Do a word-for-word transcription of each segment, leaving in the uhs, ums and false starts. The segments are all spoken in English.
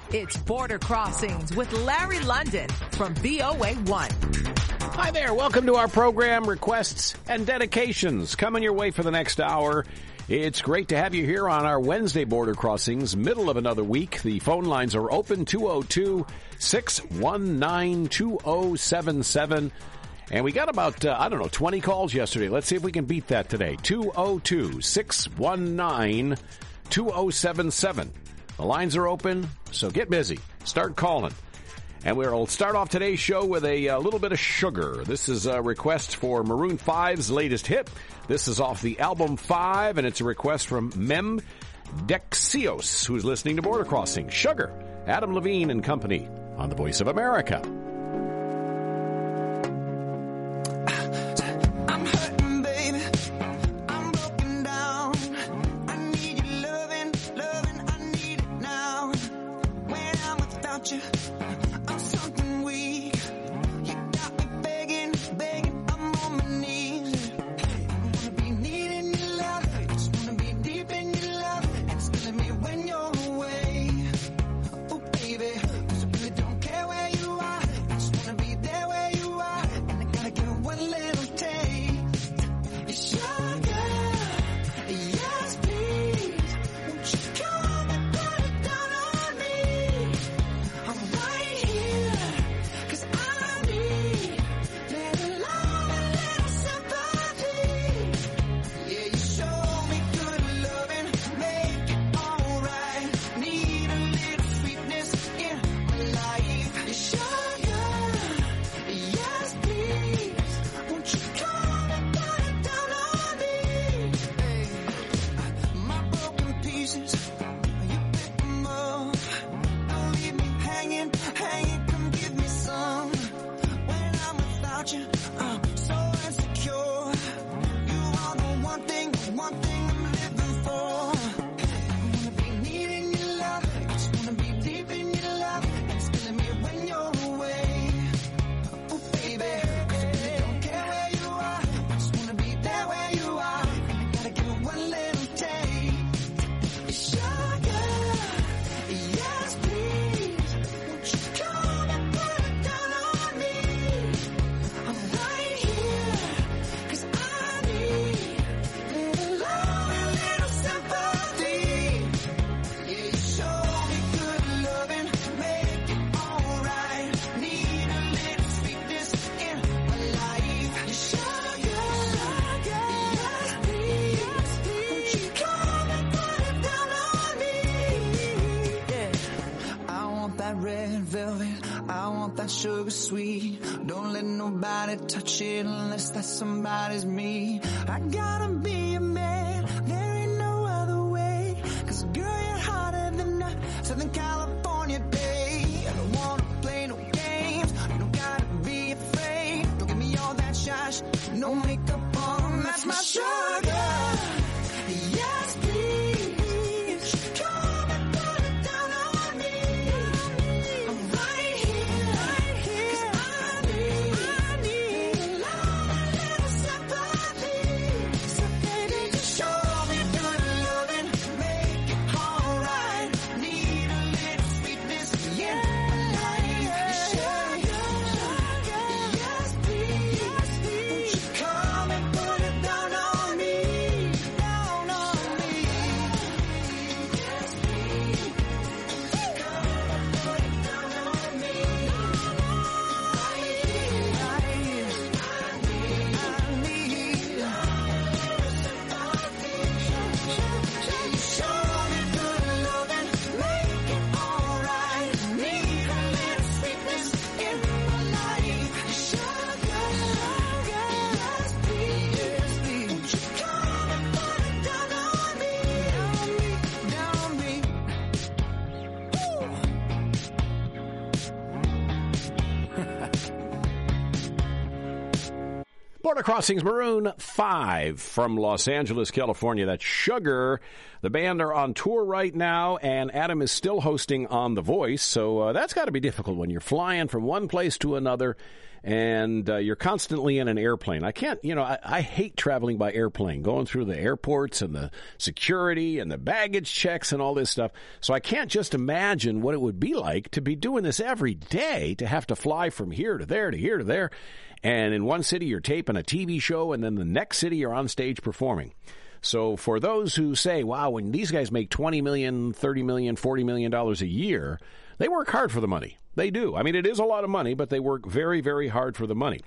It's Border Crossings with Larry London from V O A one. Hi there. Welcome to our program, Requests and Dedications. Coming your way for the next hour. It's great to have you here on our Wednesday Border Crossings, middle of another week. The phone lines are open, two oh two, six one nine, two oh seven seven. And we got about, uh, I don't know, twenty calls yesterday. Let's see if we can beat that today. two oh two, six one nine, two oh seven seven. The lines are open, so get busy. Start calling. And we'll start off today's show with a, a little bit of sugar. This is a request for Maroon five's latest hit. This is off the album Five, and it's a request from Mem Dexios, who's listening to Border Crossing. Sugar, Adam Levine and company on the Voice of America. Sugar sweet, don't let nobody touch it unless that somebody's me. I gotta be a man, there ain't no other way. Cause girl, you're hotter than a Southern California day. I don't wanna play no games, you don't gotta be afraid. Don't give me all that shush, no makeup on, that's my sugar. Yes, please. Border Crossings Maroon five from Los Angeles, California. That's Sugar. The band are on tour right now, and Adam is still hosting on The Voice, so uh, that's got to be difficult when you're flying from one place to another and uh, you're constantly in an airplane. I can't, you know, I, I hate traveling by airplane, going through the airports and the security and the baggage checks and all this stuff. So I can't just imagine what it would be like to be doing this every day, to have to fly from here to there to here to there. And in one city, you're taping a T V show, and then the next city, you're on stage performing. So for those who say, wow, when these guys make twenty million dollars, thirty million dollars, forty million dollars a year, they work hard for the money. They do. I mean, it is a lot of money, but they work very, very hard for the money.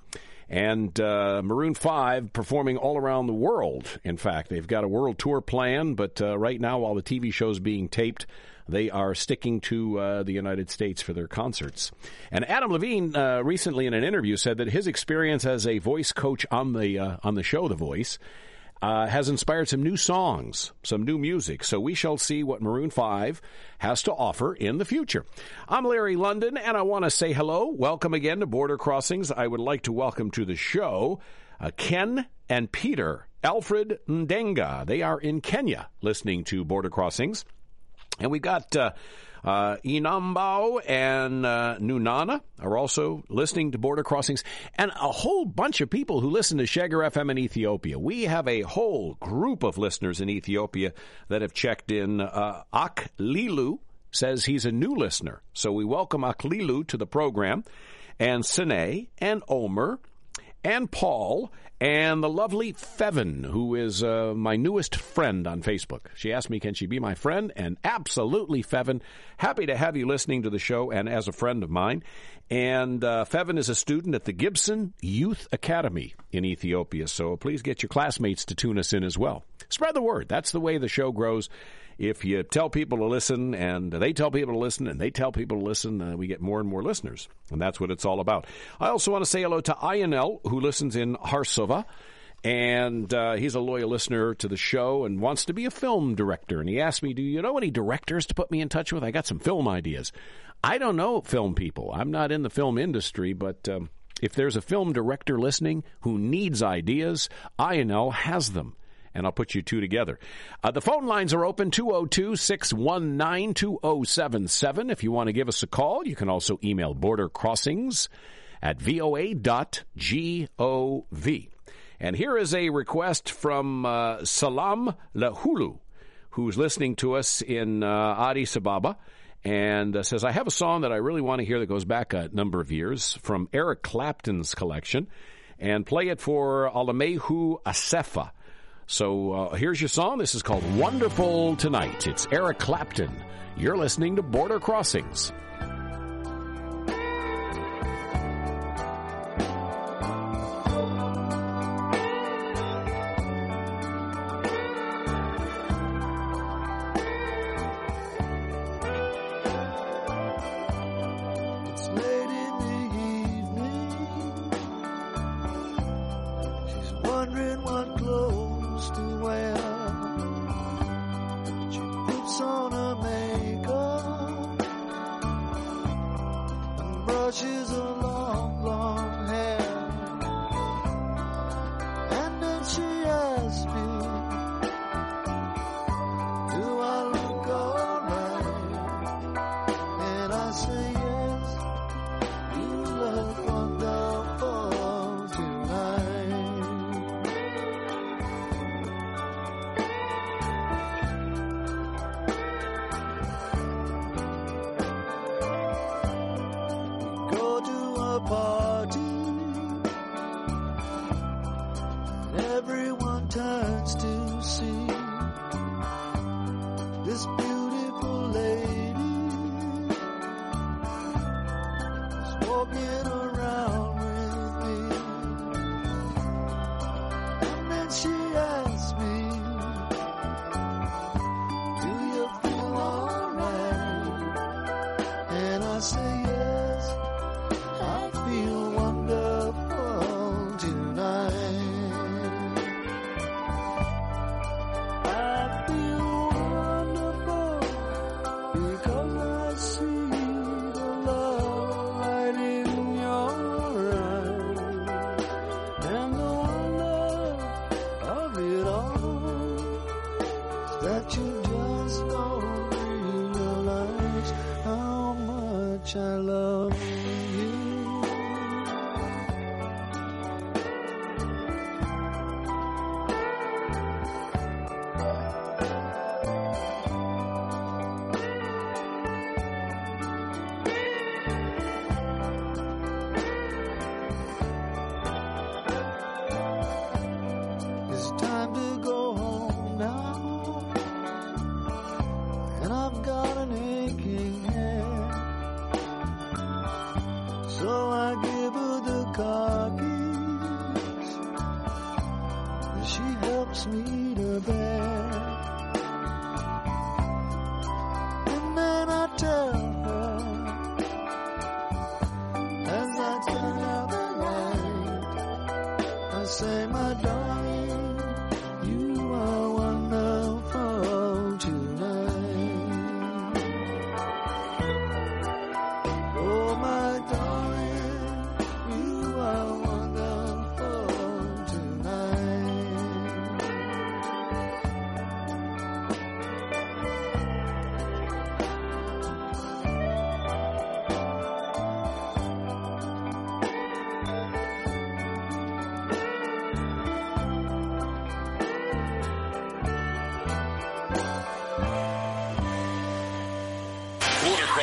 And uh, Maroon five performing all around the world. In fact, they've got a world tour plan, but uh, right now, while the T V show's being taped, they are sticking to uh, the United States for their concerts. And Adam Levine uh, recently in an interview said that his experience as a voice coach on the uh, on the show The Voice Uh, has inspired some new songs, some new music. So we shall see what Maroon five has to offer in the future. I'm Larry London, and I want to say hello. Welcome again to Border Crossings. I would like to welcome to the show uh, Ken and Peter Alfred Ndenga. They are in Kenya listening to Border Crossings. And we've got uh, uh, Inambao and uh, Nunana are also listening to Border Crossings, and a whole bunch of people who listen to Shagger F M in Ethiopia. We have a whole group of listeners in Ethiopia that have checked in. Uh, Aklilu says he's a new listener, so we welcome Aklilu to the program, and Sine and Omer and Paul and the lovely Fevin, who is uh, my newest friend on Facebook. She asked me, can she be my friend? And absolutely, Fevin. Happy to have you listening to the show and as a friend of mine. And uh, Fevin is a student at the Gibson Youth Academy in Ethiopia, so please get your classmates to tune us in as well. Spread the word. That's the way the show grows. If you tell people to listen, and they tell people to listen, and they tell people to listen, uh, we get more and more listeners. And that's what it's all about. I also want to say hello to Ionel, who listens in Harsova. And uh, he's a loyal listener to the show and wants to be a film director. And he asked me, do you know any directors to put me in touch with? I got some film ideas. I don't know film people. I'm not in the film industry, but um, if there's a film director listening who needs ideas, Ionel has them. And I'll put you two together. Uh, the phone lines are open, two oh two, six one nine, two oh seven seven. If you want to give us a call, you can also email bordercrossings at voa dot gov. And here is a request from uh, Salam Lahulu, who's listening to us in uh, Addis Ababa, and uh, says, I have a song that I really want to hear that goes back a number of years from Eric Clapton's collection, and play it for Alamehu Asefa. So uh, here's your song. This is called Wonderful Tonight. It's Eric Clapton. You're listening to Border Crossings. It's late in the evening. She's wondering what clothes to wear. She puts on her makeup and brushes her long, long hair. And then she asks me, do I look alright? And I say yes, you look wonderful tonight. Party, and everyone turns to see this beautiful lady is walking around with me. And then she asks me, do you feel alright? And I say yes, I feel wonderful tonight. I feel wonderful because I see the love right in your eyes, and the wonder of it all is that you just don't realize how much I love you.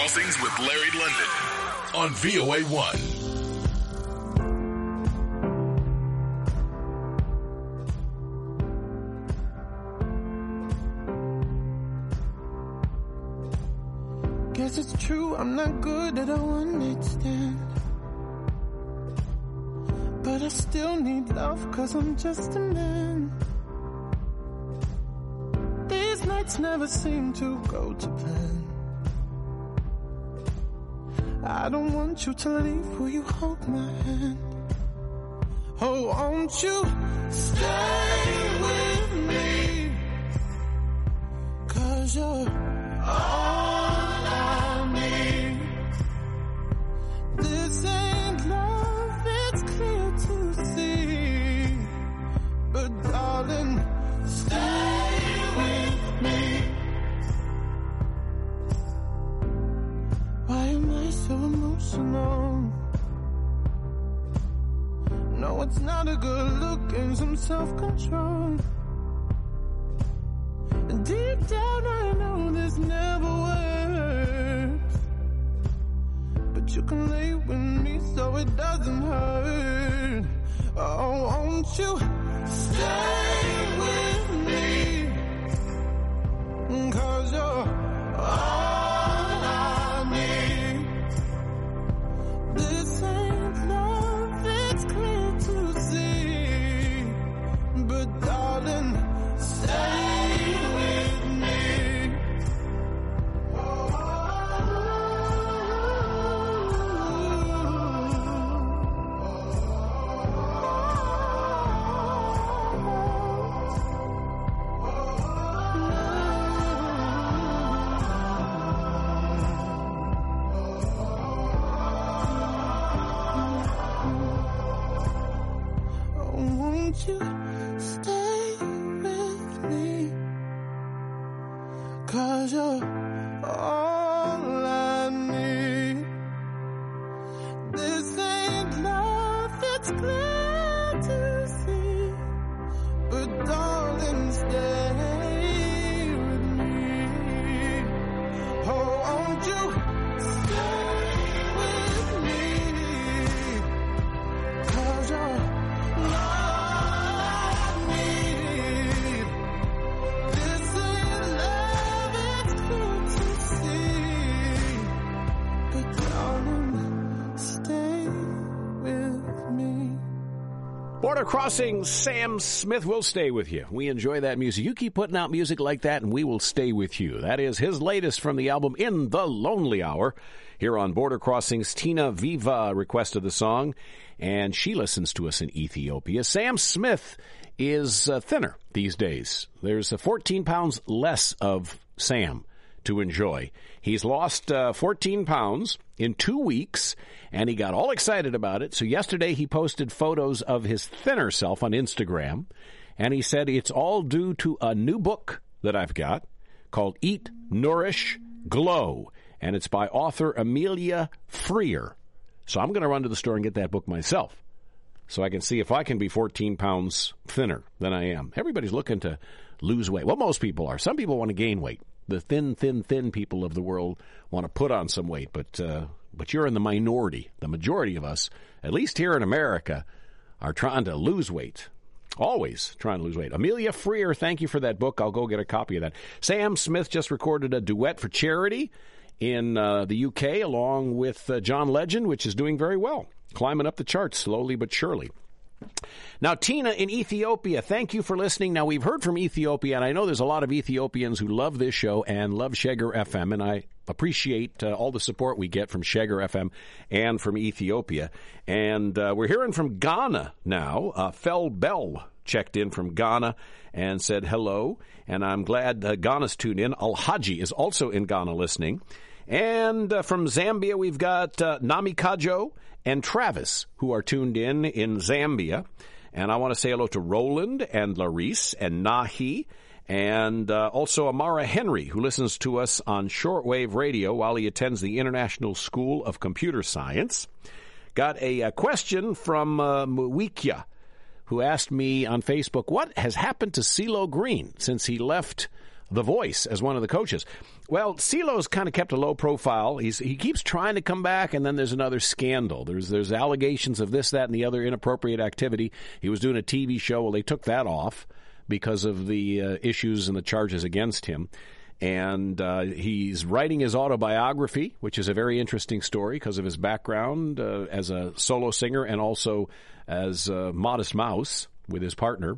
Crossings with Larry London on V O A one. Guess it's true, I'm not good at a one-night stand. But I still need love, cause I'm just a man. These nights never seem to go to plan. I don't want you to leave, will you hold my hand? Oh, won't you stay with me? Cause you're all I need. This ain't love, it's clear to see. But darling, stay with me. Why am I so emotional? No, it's not a good look and some self-control. Deep down I know this never works, but you can lay with me so it doesn't hurt. Oh, won't you stay with me? Cause you're all I need. This ain't love, it's clear to see. But darling, stay. You stay with me, cause you're all I need. This ain't love, it's clear to see. But darling, stay with me. Oh, won't you stay with me? Cause you're Border Crossings, Sam Smith will stay with you. We enjoy that music. You keep putting out music like that, and we will stay with you. That is his latest from the album In the Lonely Hour. Here on Border Crossings, Tina Viva requested the song, and she listens to us in Ethiopia. Sam Smith is uh, thinner these days. There's uh, fourteen pounds less of Sam to enjoy. He's lost uh, fourteen pounds in two weeks, and he got all excited about it. So yesterday he posted photos of his thinner self on Instagram, and he said it's all due to a new book that I've got called Eat, Nourish, Glow, and it's by author Amelia Freer. So I'm going to run to the store and get that book myself so I can see if I can be fourteen pounds thinner than I am. Everybody's looking to lose weight. Well, most people are. Some people want to gain weight. The thin, thin, thin people of the world want to put on some weight, but uh, but you're in the minority. The majority of us, at least here in America, are trying to lose weight. Always trying to lose weight. Amelia Freer, thank you for that book. I'll go get a copy of that. Sam Smith just recorded a duet for charity in uh, the U K along with uh, John Legend, which is doing very well, climbing up the charts slowly but surely. Now, Tina in Ethiopia, thank you for listening. Now, we've heard from Ethiopia, and I know there's a lot of Ethiopians who love this show and love Sheger F M, and I appreciate uh, all the support we get from Sheger F M and from Ethiopia. And uh, we're hearing from Ghana now. Uh, Fel Bell checked in from Ghana and said hello, and I'm glad uh, Ghana's tuned in. Al-Haji is also in Ghana listening. And uh, from Zambia, we've got uh, Nami Kajo and Travis, who are tuned in in Zambia. And I want to say hello to Roland and Larice and Nahi, and uh, also Amara Henry, who listens to us on shortwave radio while he attends the International School of Computer Science. Got a, a question from uh, Muikia, who asked me on Facebook, what has happened to CeeLo Green since he left The Voice as one of the coaches. Well, CeeLo's kind of kept a low profile. He's, he keeps trying to come back, and then there's another scandal. There's there's allegations of this, that, and the other inappropriate activity. He was doing a T V show. Well, they took that off because of the uh, issues and the charges against him. And uh, he's writing his autobiography, which is a very interesting story because of his background uh, as a solo singer and also as uh, Modest Mouse with his partner.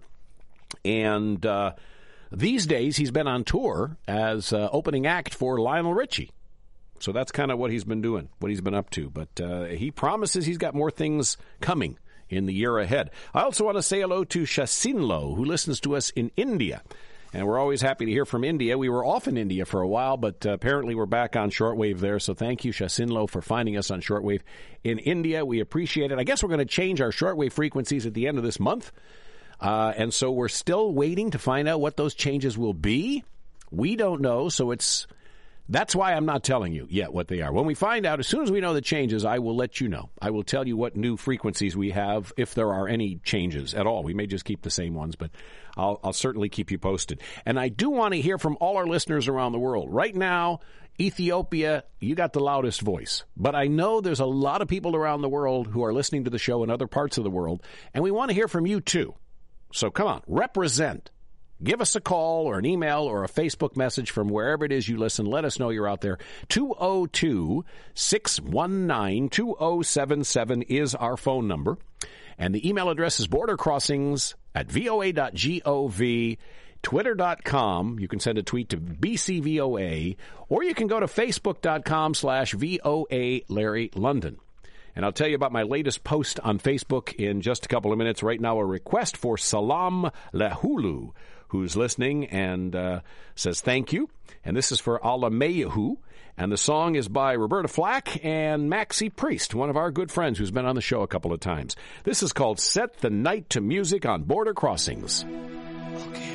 And uh, these days he's been on tour as uh, opening act for Lionel Richie. So that's kind of what he's been doing, what he's been up to. But uh, he promises he's got more things coming in the year ahead. I also want to say hello to Shasinlo, who listens to us in India. And we're always happy to hear from India. We were off in India for a while, but uh, apparently we're back on shortwave there. So thank you, Shasinlo, for finding us on shortwave in India. We appreciate it. I guess we're going to change our shortwave frequencies at the end of this month. Uh, and so we're still waiting to find out what those changes will be. We don't know, so it's that's why I'm not telling you yet what they are. When we find out, as soon as we know the changes, I will let you know. I will tell you what new frequencies we have, if there are any changes at all. We may just keep the same ones, but I'll, I'll certainly keep you posted. And I do want to hear from all our listeners around the world. Right now, Ethiopia, you got the loudest voice. But I know there's a lot of people around the world who are listening to the show in other parts of the world, and we want to hear from you too. So come on, represent. Give us a call or an email or a Facebook message from wherever it is you listen. Let us know you're out there. two oh two, six one nine, two oh seven seven is our phone number. And the email address is bordercrossings at voa dot gov, twitter dot com. You can send a tweet to B C V O A, or you can go to facebook dot com slash VOA Larry London. And I'll tell you about my latest post on Facebook in just a couple of minutes. Right now, a request for Salam Lahulu, who's listening and uh, says thank you. And this is for Alameyahu. And the song is by Roberta Flack and Maxie Priest, one of our good friends who's been on the show a couple of times. This is called Set the Night to Music on Border Crossings. Okay,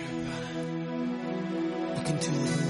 everybody. Look into the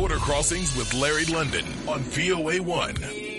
Border Crossings with Larry London on V O A one.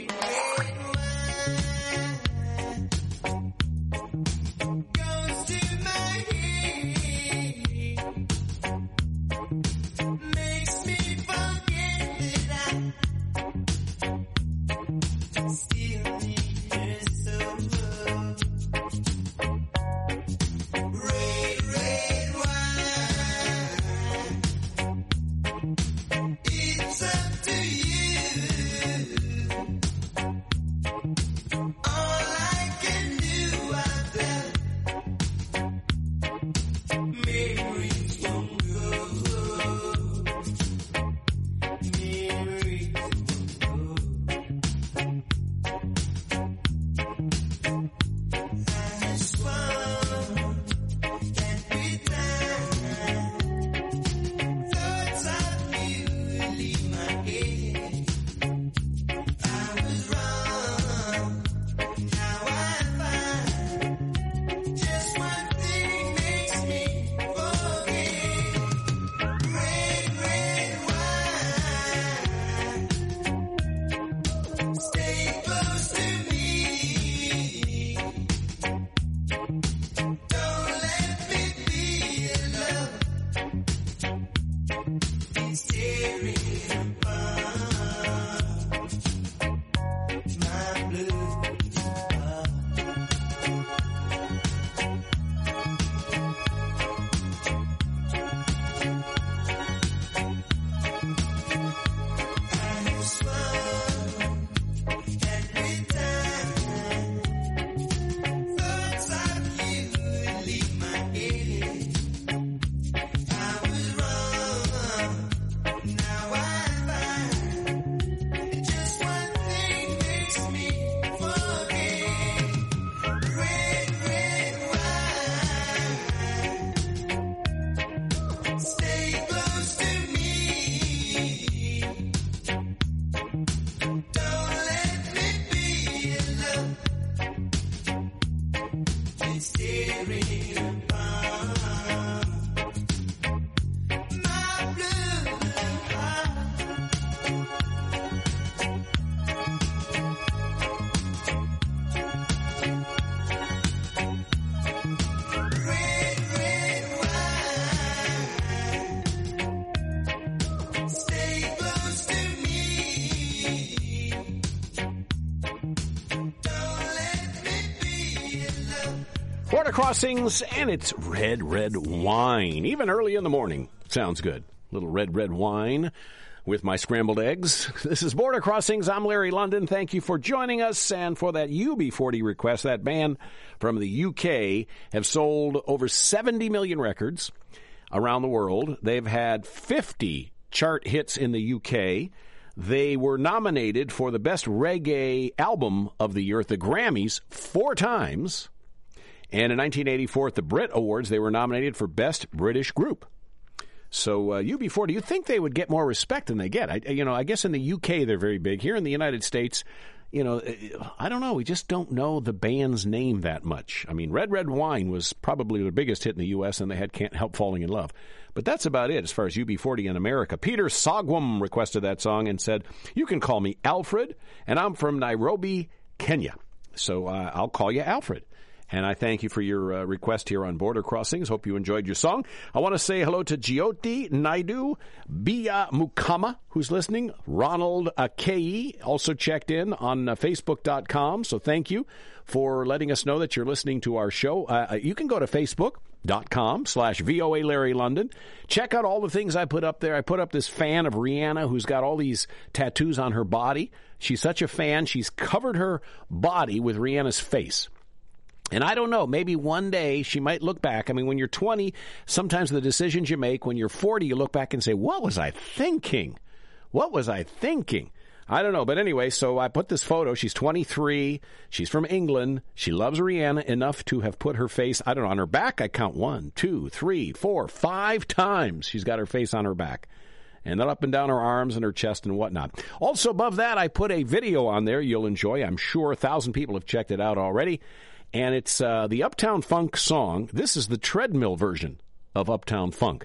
Border Crossings, and it's red, red wine. Even early in the morning. Sounds good. Little red, red wine with my scrambled eggs. This is Border Crossings. I'm Larry London. Thank you for joining us. And for that U B forty request, that band from the U K have sold over seventy million records around the world. They've had fifty chart hits in the U K. They were nominated for the Best Reggae Album of the Year at the Grammys four times. And in nineteen eighty-four at the Brit Awards, they were nominated for Best British Group. So uh, U B forty, you'd think they would get more respect than they get. I, you know, I guess in the U K they're very big. Here in the United States, you know, I don't know. We just don't know the band's name that much. I mean, Red Red Wine was probably the biggest hit in the U S, and they had Can't Help Falling in Love. But that's about it as far as U B forty in America. Peter Sogwam requested that song and said, "You can call me Alfred, and I'm from Nairobi, Kenya. So uh, I'll call you Alfred." And I thank you for your uh, request here on Border Crossings. Hope you enjoyed your song. I want to say hello to Jyoti Naidu, Bia Mukama, who's listening, Ronald Akei, also checked in on uh, Facebook dot com. So thank you for letting us know that you're listening to our show. Uh, you can go to Facebook dot com slash V O A Larry London. Check out all the things I put up there. I put up this fan of Rihanna who's got all these tattoos on her body. She's such a fan. She's covered her body with Rihanna's face. And I don't know, maybe one day she might look back. I mean, when you're twenty, sometimes the decisions you make, when you're forty, you look back and say, what was I thinking? What was I thinking? I don't know. But anyway, so I put this photo. She's twenty-three. She's from England. She loves Rihanna enough to have put her face, I don't know, on her back. I count one, two, three, four, five times she's got her face on her back. And then up and down her arms and her chest and whatnot. Also above that, I put a video on there you'll enjoy. I'm sure a thousand people have checked it out already. And it's uh, the Uptown Funk song. This is the treadmill version of Uptown Funk.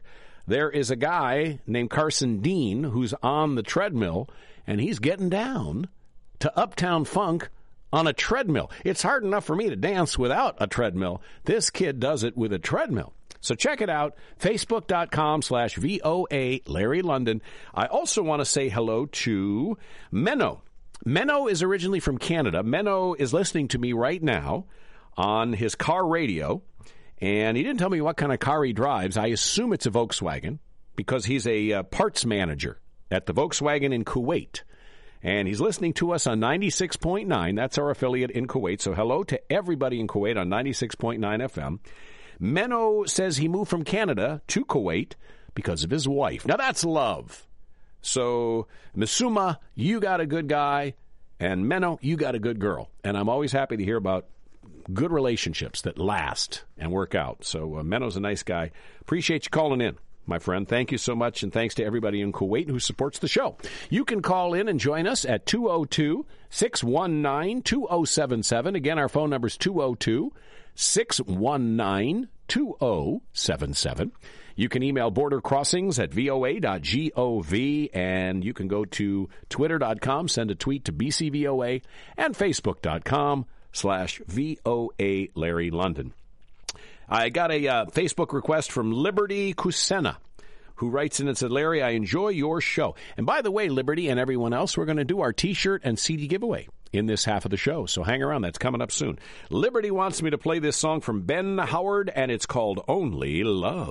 there is a guy named Carson Dean who's on the treadmill, and he's getting down to Uptown Funk on a treadmill. It's hard enough for me to dance without a treadmill. This kid does it with a treadmill. So check it out, facebook.com slash VOA Larry London. I also want to say hello to Menno. Menno is originally from Canada. Menno is listening to me right now on his car radio, and he didn't tell me what kind of car he drives. I assume it's a Volkswagen because he's a uh, parts manager at the Volkswagen in Kuwait. And he's listening to us on ninety-six point nine. That's our affiliate in Kuwait. So hello to everybody in Kuwait on ninety-six point nine F M. Menno says he moved from Canada to Kuwait because of his wife. Now, that's love. So, Misuma, you got a good guy, and Menno, you got a good girl. And I'm always happy to hear about good relationships that last and work out. So, uh, Menno's a nice guy. Appreciate you calling in, my friend. Thank you so much, and thanks to everybody in Kuwait who supports the show. You can call in and join us at two oh two, six one nine, two oh seven seven. Again, our phone number is two oh two, six one nine, two oh seven seven. You can email border crossings at voa dot gov, and you can go to twitter dot com, send a tweet to B C V O A, and facebook.com slash VOA Larry London. I got a uh, Facebook request from Liberty Kusena, who writes in and said, Larry, I enjoy your show. And by the way, Liberty and everyone else, we're going to do our T-shirt and C D giveaway in this half of the show. So hang around. That's coming up soon. Liberty wants me to play this song from Ben Howard, and it's called Only Love.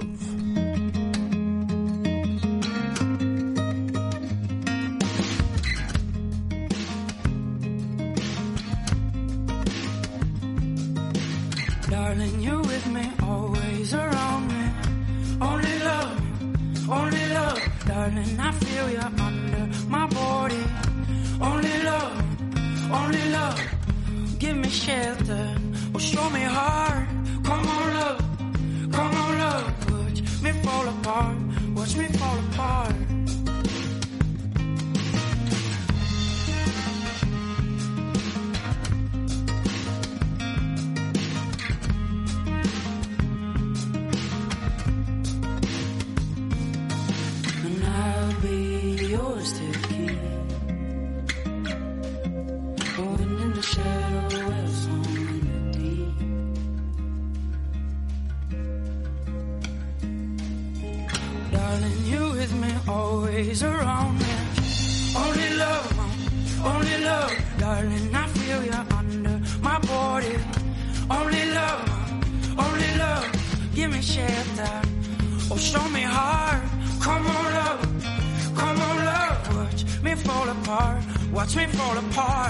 Darling, you're with me, always around me. Only love, only love. Darling, I feel you under my body. Only love. Only love, give me shelter, or show me heart. Come on, love, come on, love. Watch me fall apart, watch me fall apart. And I'll be yours to keep. Going in the shadow, else on in the deep. Darling, you with me, always around me. Only love, only love. Darling, I feel you under my body. Only love, only love. Give me shelter, or show me heart. Come on, love, come on, love. Watch me fall apart, watch me fall apart.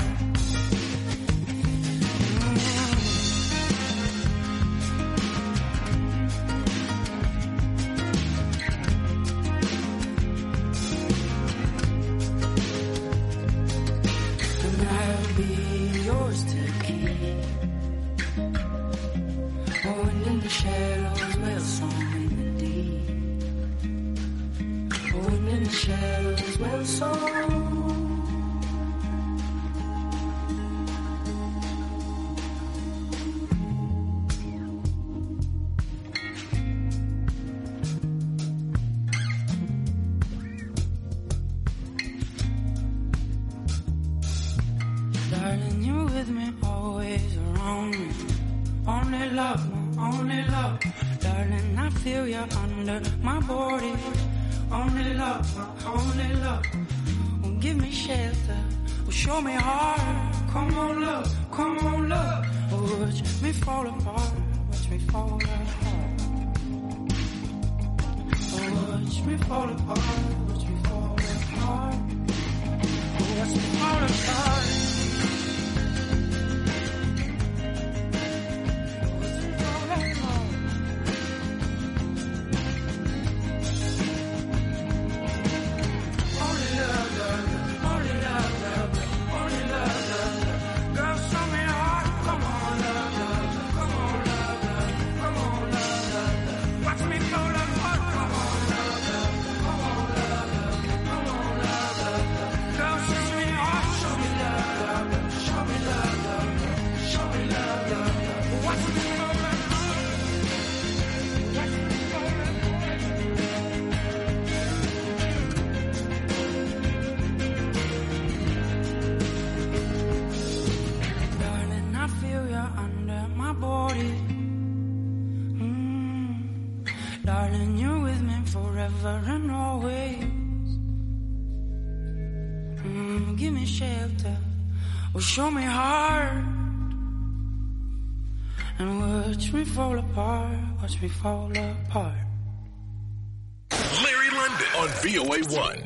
Darling, you with me, always around me. Only love, only love. Darling, I feel you under my body. Only love, only love. Will give me shelter, will show me heart. Come on, love, come on, love. Watch me fall apart, watch me fall apart. Watch me fall apart, watch me fall apart. Watch me fall apart. Watch me fall apart. Come on, love, love. Come on, love, love. Mm, give me shelter, or show me heart, and watch me fall apart, watch me fall apart. Larry London on V O A one.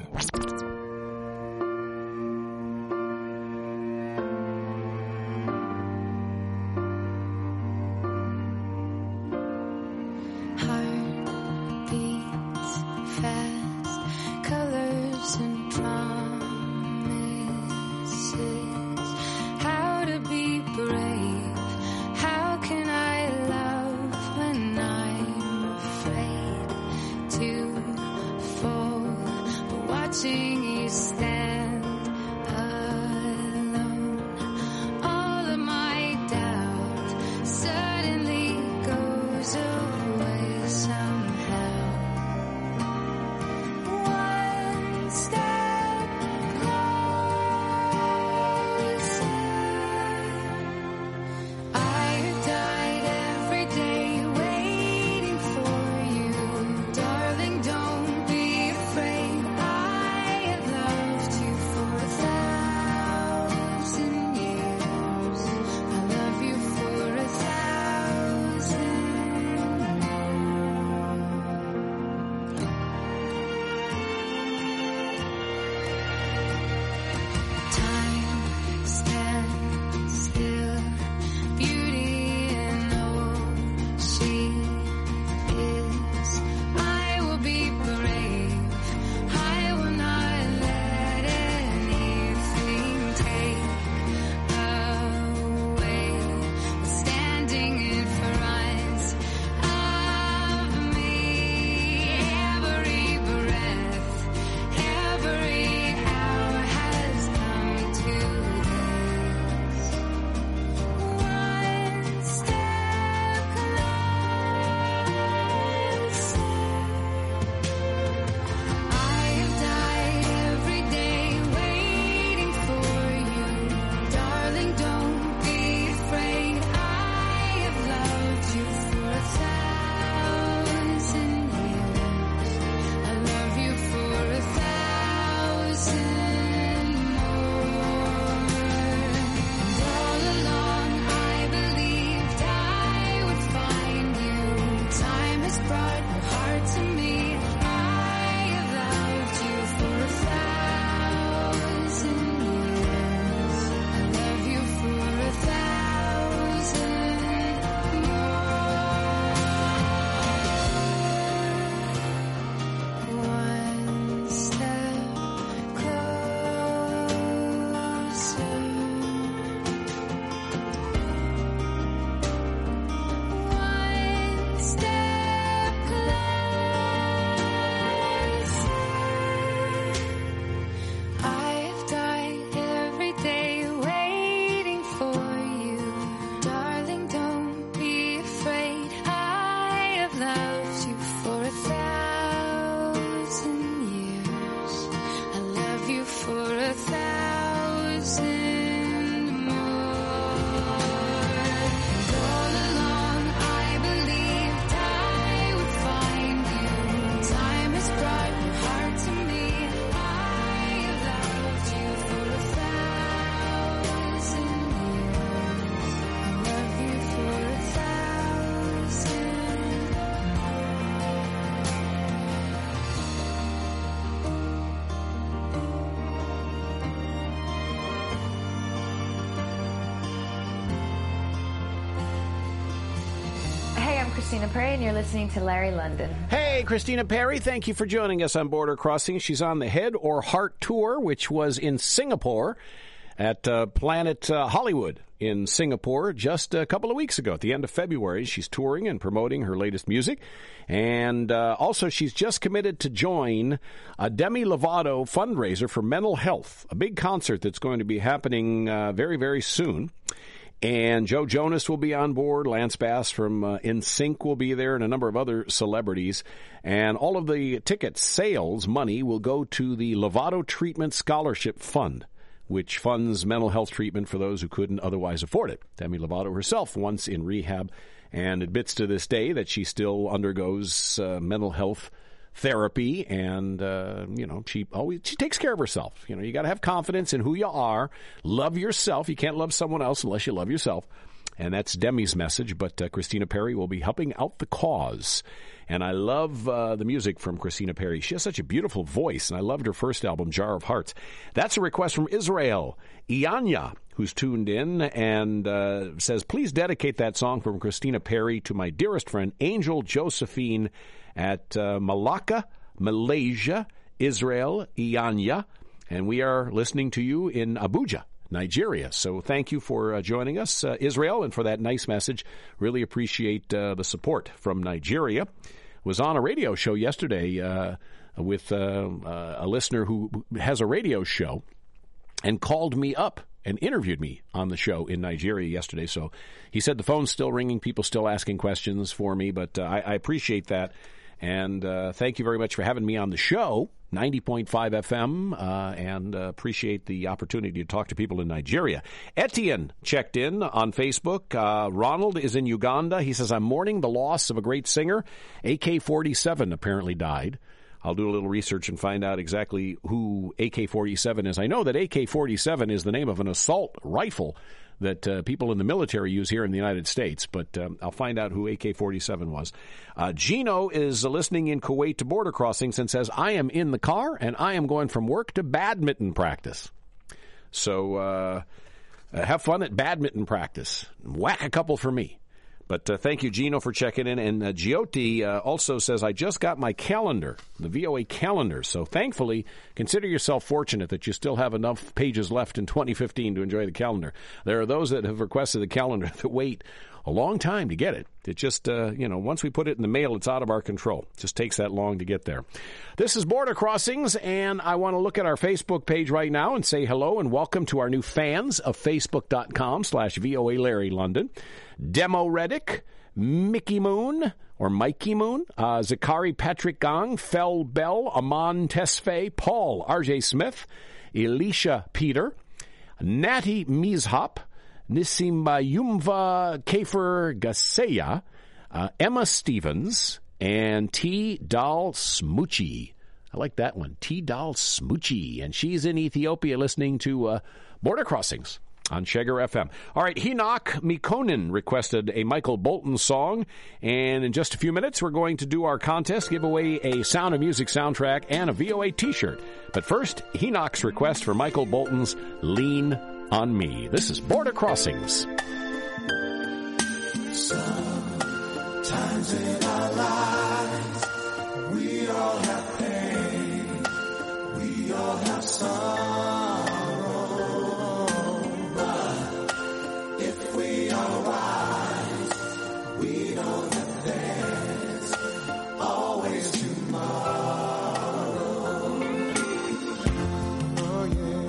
Christina Perry, and you're listening to Larry London. Hey, Christina Perry, thank you for joining us on Border Crossing. She's on the Head or Heart Tour, which was in Singapore at uh, Planet uh, Hollywood in Singapore just a couple of weeks ago. At the end of February, she's touring and promoting her latest music. And uh, also, she's just committed to join a Demi Lovato fundraiser for mental health, a big concert that's going to be happening uh, very, very soon. And Joe Jonas will be on board. Lance Bass from uh, N Sync will be there, and a number of other celebrities. And all of the ticket sales money will go to the Lovato Treatment Scholarship Fund, which funds mental health treatment for those who couldn't otherwise afford it. Demi Lovato herself, once in rehab, and admits to this day that she still undergoes uh, mental health therapy, and uh, you know, she always she takes care of herself. You know, you got to have confidence in who you are. Love yourself. You can't love someone else unless you love yourself. And that's Demi's message. But uh, Christina Perri will be helping out the cause. And I love uh, the music from Christina Perri. She has such a beautiful voice, and I loved her first album, Jar of Hearts. That's a request from Israel Ianya, who's tuned in and uh, says, please dedicate that song from Christina Perri to my dearest friend, Angel Josephine at uh, Malacca, Malaysia, Israel Ianya. And we are listening to you in Abuja, Nigeria. So thank you for uh, joining us, uh, Israel, and for that nice message. Really appreciate uh, the support from Nigeria. Was on a radio show yesterday uh, with uh, uh, a listener who has a radio show and called me up and interviewed me on the show in Nigeria yesterday. So he said the phone's still ringing, people still asking questions for me, but uh, I, I appreciate that. And uh, thank you very much for having me on the show, ninety point five F M, uh, and uh, appreciate the opportunity to talk to people in Nigeria. Etienne checked in on Facebook. Uh, Ronald is in Uganda. He says, I'm mourning the loss of a great singer. A K forty-seven apparently died. I'll do a little research and find out exactly who A K forty-seven is. I know that A K forty-seven is the name of an assault rifle that uh, people in the military use here in the United States, but um, I'll find out who A K forty-seven was. Uh, Gino is listening in Kuwait to Border Crossings and says, I am in the car and I am going from work to badminton practice. So uh, uh, have fun at badminton practice. Whack a couple for me. But uh, thank you, Gino, for checking in. And uh, Giotti uh, also says, I just got my calendar, the V O A calendar. So thankfully, consider yourself fortunate that you still have enough pages left in twenty fifteen to enjoy the calendar. There are those that have requested the calendar that wait a long time to get it. It just, uh, you know, once we put it in the mail, it's out of our control. It just takes that long to get there. This is Border Crossings, and I want to look at our Facebook page right now and say hello and welcome to our new fans of Facebook.com slash VOA Larry London. Demo Reddick, Mickey Moon, or Mikey Moon, uh, Zakari Patrick Gong, Fel Bell, Aman Tesfaye, Paul R J Smith, Elisha Peter, Natty Mizhop, Nisimbayumva Kafer Gaseya, uh, Emma Stevens, and T. Dal Smoochie. I like that one, T. Dal Smoochie. And she's in Ethiopia listening to uh, Border Crossings on Chegar F M. All right, Hinok Mikonin requested a Michael Bolton song, and in just a few minutes, we're going to do our contest, give away a Sound of Music soundtrack and a V O A t-shirt. But first, Hinok's request for Michael Bolton's Lean on Me. This is Border Crossings. Sometimes in our lives, we all have pain, we all have sorrow, but if we are wise, we know that there's always tomorrow. Oh yeah.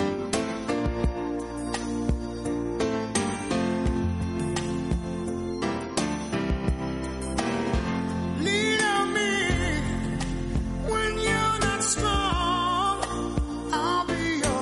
Lean on me when you're not strong. I'll be your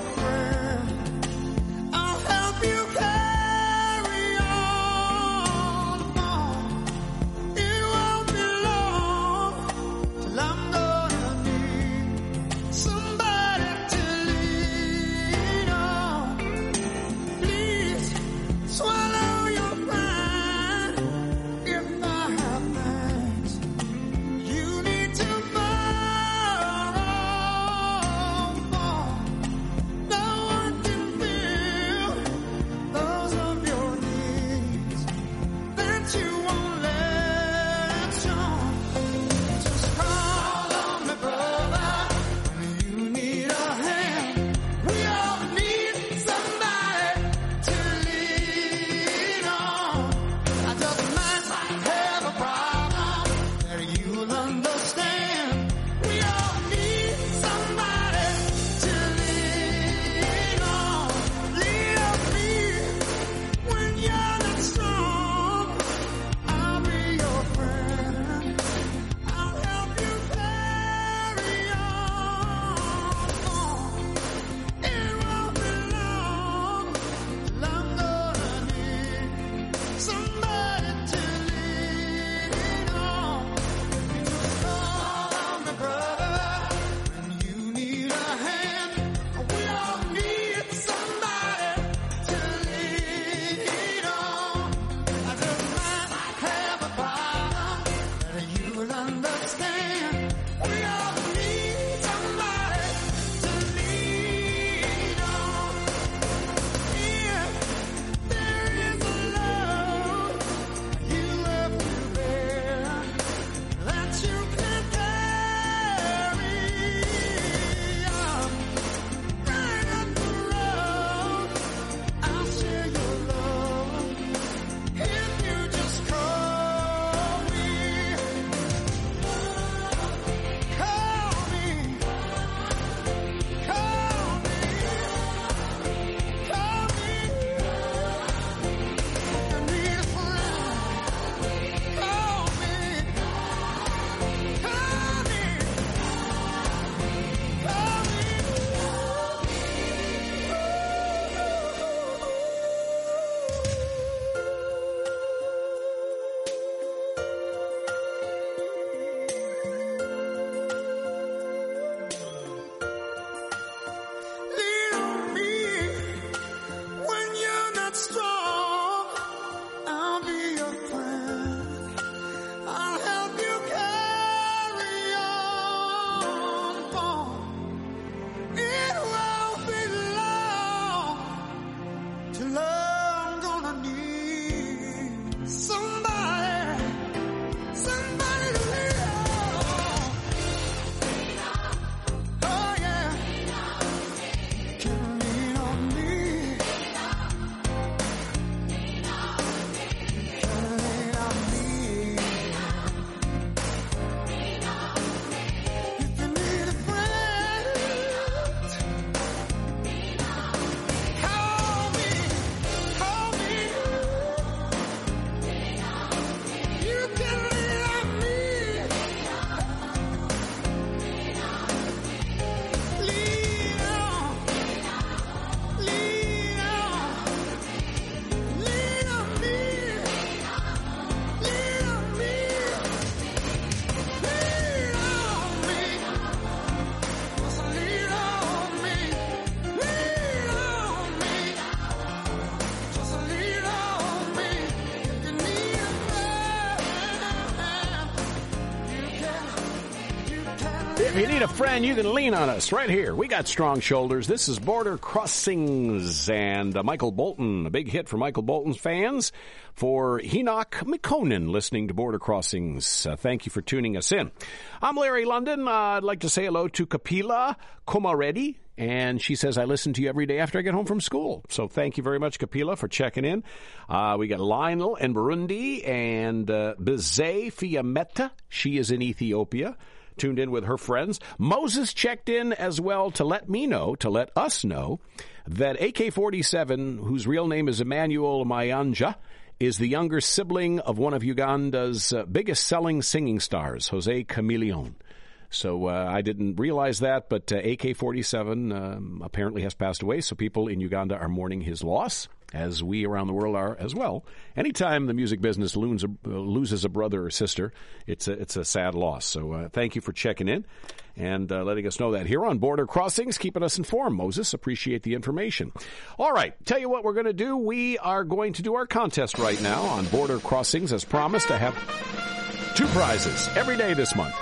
If you need a friend, you can lean on us right here. We got strong shoulders. This is Border Crossings, and uh, Michael Bolton, a big hit for Michael Bolton's fans, for Enoch McConan listening to Border Crossings. Uh, thank you for tuning us in. I'm Larry London. Uh, I'd like to say hello to Kapila Komaredi, and she says, I listen to you every day after I get home from school. So thank you very much, Kapila, for checking in. Uh, we got Lionel in Burundi, and uh, Bezay Fiametta. She is in Ethiopia, tuned in with her friends. Moses checked in as well to let me know, to let us know, that A K forty-seven, whose real name is Emmanuel Mayanja, is the younger sibling of one of Uganda's uh, biggest selling singing stars, Jose Chameleone. So uh, I didn't realize that, but uh, A K forty-seven um, apparently has passed away, so people in Uganda are mourning his loss, as we around the world are as well. Anytime the music business loses a, loses a brother or sister, it's a, it's a sad loss. So uh, thank you for checking in and uh, letting us know that here on Border Crossings, keeping us informed. Moses, appreciate the information. All right, tell you what we're going to do. We are going to do our contest right now on Border Crossings, as promised. I have two prizes every day this month.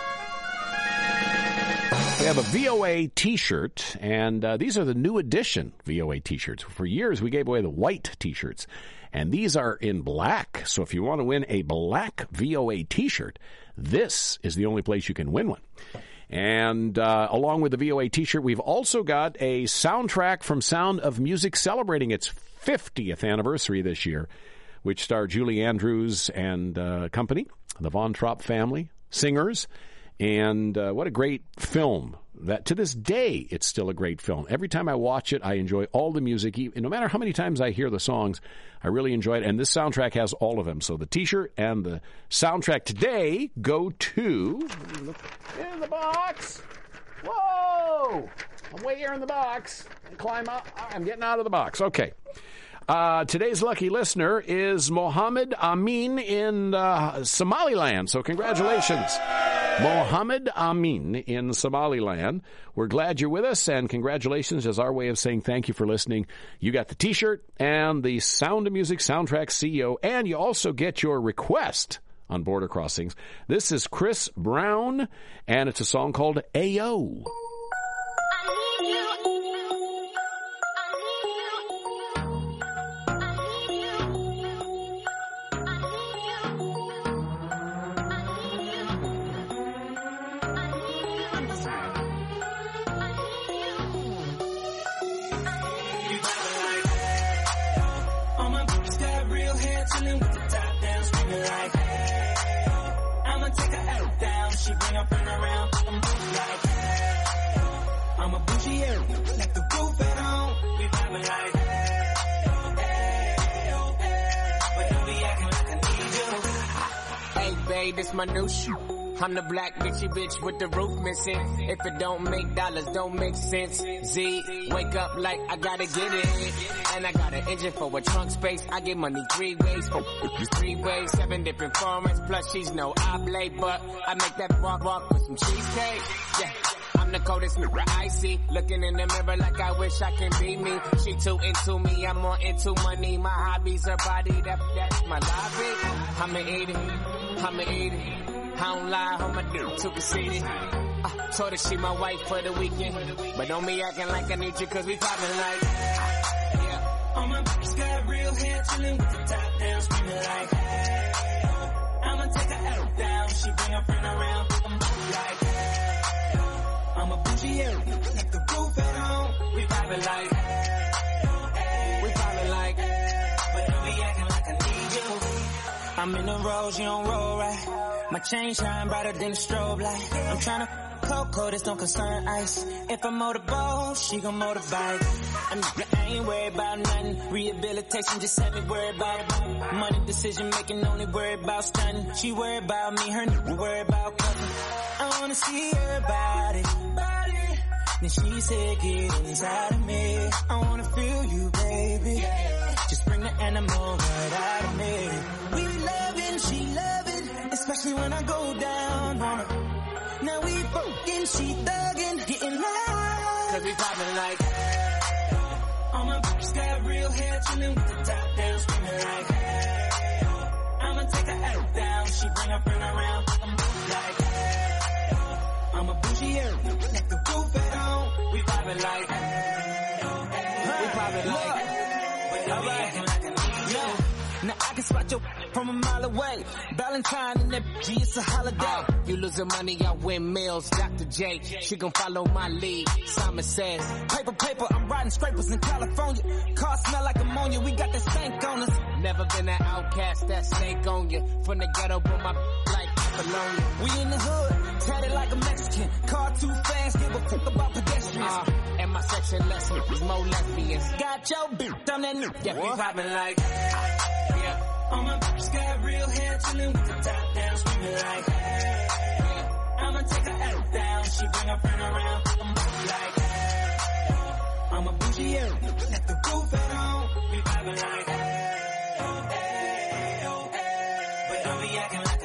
We have a V O A T-shirt, and uh, these are the new edition V O A T-shirts. For years, we gave away the white T-shirts, and these are in black. So if you want to win a black V O A T-shirt, this is the only place you can win one. And uh, along with the V O A T-shirt, we've also got a soundtrack from Sound of Music celebrating its fiftieth anniversary this year, which star Julie Andrews and uh, company, the Von Trapp family, singers. And uh, what a great film that to this day, it's still a great film. Every time I watch it, I enjoy all the music. No matter how many times I hear the songs, I really enjoy it. And this soundtrack has all of them. So the T-shirt and the soundtrack today go to... Look in the box. Whoa! I'm way here in the box. I climb up. I'm getting out of the box. Okay. Uh, today's lucky listener is Mohammed Amin in uh, Somaliland. So congratulations, Mohammed Amin in Somaliland. We're glad you're with us, and congratulations as our way of saying thank you for listening. You got the T-shirt and the Sound of Music soundtrack C E O, and you also get your request on Border Crossings. This is Chris Brown, and it's a song called Ayo. This my new shoe. I'm the black bitchy bitch with the roof missing. If it don't make dollars, don't make sense. Z, wake up like I gotta get it. And I got an engine for a trunk space. I get money three ways, three ways, seven different formats. Plus she's no oblate, but I make that walk walk with some cheesecake. Yeah. I'm the coldest nigga I see. Looking in the mirror like I wish I can be me. She too into me, I'm more into money. My hobbies, her body, that, that's my lobby. I'ma eat it, I'ma eat it. I don't lie, I'm a dude too conceited. Uh, told her she my wife for the weekend. But don't be acting like I need you cause we poppin' like. Yeah. All my bitches got real hair, chillin' with the top down, screamin' like. Hey, I'ma take her out down, she bring her friend around, I'm like. I'm a bougie area, like the roof at home. We vibing like, hey, we vibing like, but don't be acting like I need you. I'm in the rose, you don't roll right. My chain shine brighter than a strobe light. I'm tryna cocoa, this don't concern ice. If I motorboat, she gon' motorbike. I'm, I ain't worried about nothing. Rehabilitation just had me worried about money. Decision making, only worried about stunning. She worried about me, her nigga worried about cousin. I wanna see her body. Then she said, get inside of me. I wanna feel you, baby. Just bring the animal right out of me. We loving, she loving, especially when I go down on her. Now we fucking, she thugging, getting loud. Cause we poppin' like, all my bitches got real hair, chillin' with the top down, screamin' like, hey, I'ma take her out down, she bring her friend around, I'm like, hey, I'm a bougie air, like the roof at home. We vibing like, hey, oh, hey. We vibing like, hey, but we acting like a nigga. Now I can spot your from a mile away. Valentine and that G, it's a holiday. Uh, you losing money, I win meals. Doctor J, she gon' follow my lead. Simon says, paper, paper, I'm riding scrapers in California. Car smell like ammonia, we got that stank on us. Never been an outcast, that snake on you. From the ghetto, but my like Apollonia. We in the hood, tatted like a Mexican. Car too fast, give a fuck about pedestrians. Uh, and my section lesson is more lesbians. Got your bitch on that new. Yeah, we vibing like, yeah. All my bitches got real hair, chillin' with the top down, screaming like, hey. Yeah. I'ma take her out down, she bring her friend around, I'm like, hey. I'm a bougie, yeah, let the roof at home. We vibing like, hey, oh, hey, oh, hey. But don't be acting like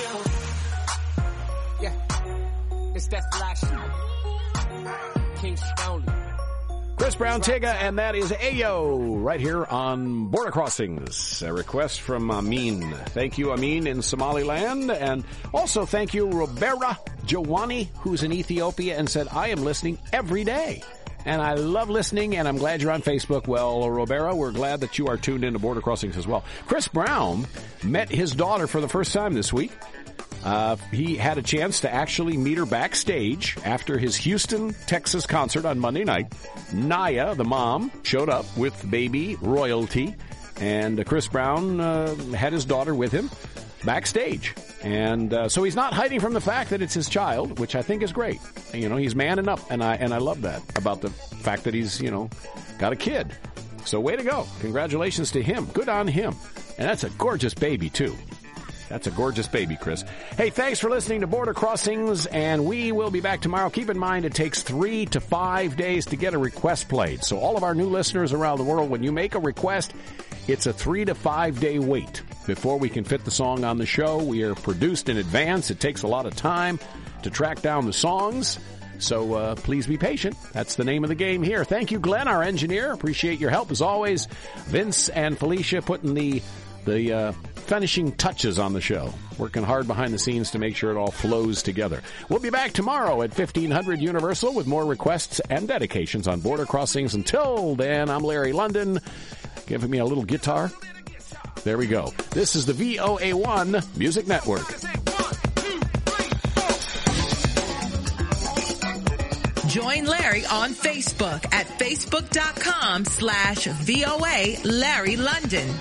I need you. Yeah, it's that flash. King Stoney. Chris Brown, Tyga, and that is Ayo right here on Border Crossings. A request from Amin. Thank you, Amin, in Somaliland. And also thank you, Robera Jawani, who's in Ethiopia, and said, I am listening every day. And I love listening, and I'm glad you're on Facebook. Well, Robera, we're glad that you are tuned into Border Crossings as well. Chris Brown met his daughter for the first time this week. Uh, he had a chance to actually meet her backstage after his Houston, Texas concert on Monday night. Naya, the mom, showed up with baby royalty, and uh, Chris Brown uh, had his daughter with him backstage. And uh, so he's not hiding from the fact that it's his child, which I think is great. You know, he's manning up, and I and I love that about the fact that he's, you know, got a kid. So way to go. Congratulations to him. Good on him. And that's a gorgeous baby, too. That's a gorgeous baby, Chris. Hey, thanks for listening to Border Crossings, and we will be back tomorrow. Keep in mind, it takes three to five days to get a request played. So all of our new listeners around the world, when you make a request, it's a three to five day wait before we can fit the song on the show. We are produced in advance. It takes a lot of time to track down the songs. So uh, please be patient. That's the name of the game here. Thank you, Glenn, our engineer. Appreciate your help as always. Vince and Felicia putting the the uh, finishing touches on the show. Working hard behind the scenes to make sure it all flows together. We'll be back tomorrow at fifteen hundred Universal with more requests and dedications on Border Crossings. Until then, I'm Larry London. Giving me a little guitar. There we go. This is the V O A one Music Network. Join Larry on Facebook at facebook.com slash VOA Larry London.